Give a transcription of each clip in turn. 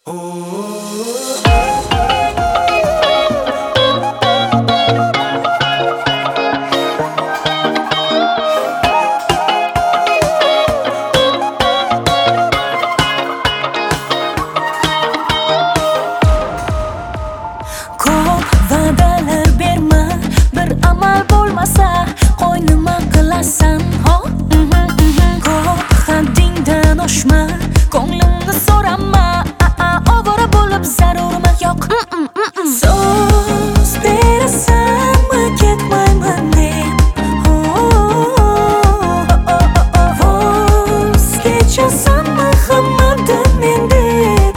Ko'p va'dalar berma, bir amal bo'lmasa qo'ynima qilasan, ho? Ko'p haddingdan oshma, ko'nglimni so'rama, ovora bo'lib zarurmi yo'q. So'z berasanmi ketmayman deb, voz kechasanmi hammadan men deb,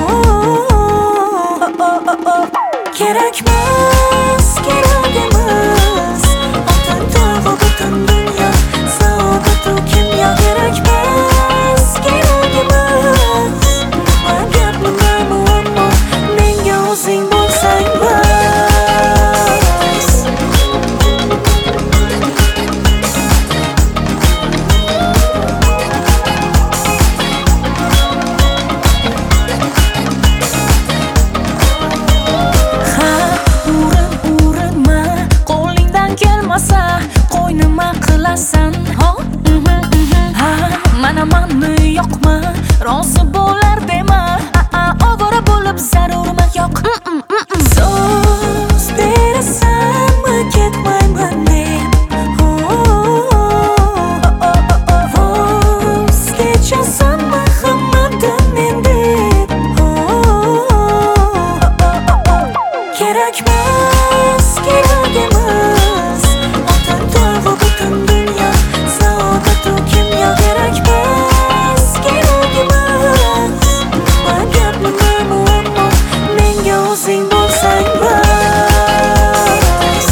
kerakmas, kerak emas, otang tog'u butun dunyo, saodatu kimyo. Kerakmas, kerak emas, nima gap, nima muammo, menga o'zing bo'lsang bas. Urinma, qo'lingdan kelmasa qo'ynima qilasan, ho? Mana mani yo'qmi, rozi bo'lar dema, ovora bo'lib zarurmi yo'q. So'z berasanmi ketmayman deb, voz kechasanmi hammadan men deb, kerakmas, kerak emas, otang tog'u butun dunyo, saodatu kimyo. Kerakmas, kerak emas, nima gap, nima muammo, menga o'zing bo'lsang bas.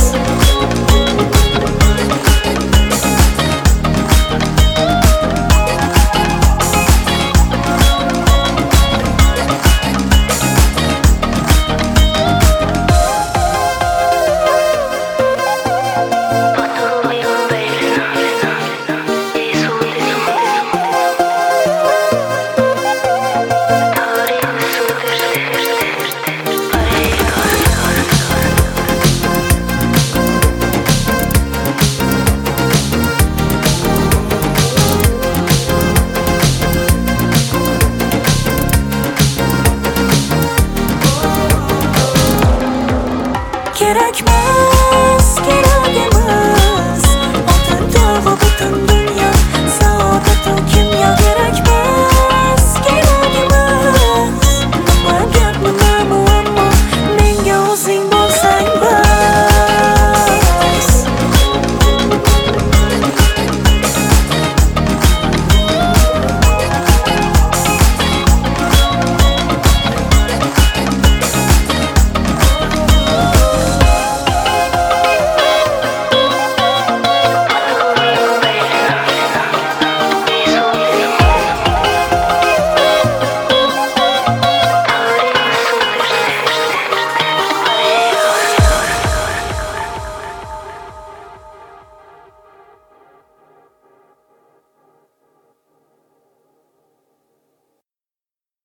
Kerakmas.